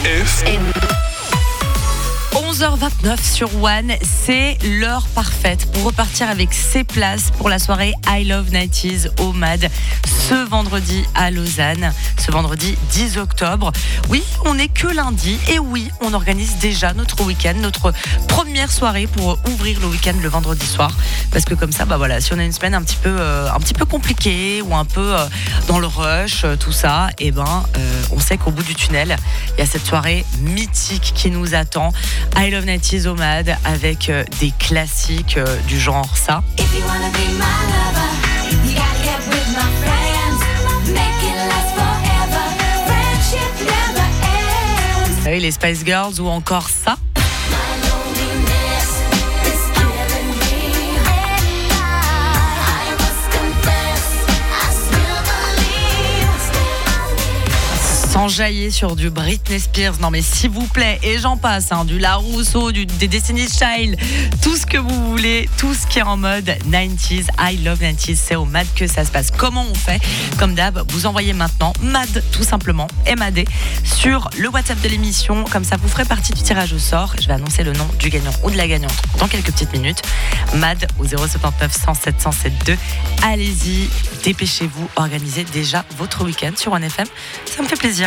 FM. 11h29 sur One, c'est l'heure parfaite pour repartir avec ses places pour la soirée I Love 90s au MAD ce vendredi à Lausanne, ce vendredi 10 octobre. Oui, on n'est que lundi et oui, on organise déjà notre week-end, notre première soirée pour ouvrir le week-end le vendredi soir. Parce que comme ça, si on a une semaine un petit peu compliquée ou un peu dans le rush, tout ça, on sait qu'au bout du tunnel, il y a cette soirée mythique qui nous attend. I Love 90s au MAD avec des classiques du genre ça. Oui, les Spice Girls ou encore ça. S'enjailler sur du Britney Spears, non mais s'il vous plaît, et j'en passe, du La Rousseau, des Destiny's Child, tout ce que vous voulez, tout ce qui est en mode 90s, I Love 90s, c'est au MAD que ça se passe. Comment on fait? Comme d'hab, vous envoyez maintenant MAD tout simplement, MAD, sur le WhatsApp de l'émission, comme ça vous ferez partie du tirage au sort. Je vais annoncer le nom du gagnant ou de la gagnante dans quelques petites minutes. MAD au 079 107 107 2. Allez-y, dépêchez-vous, organisez déjà votre week-end sur One FM, ça me fait plaisir.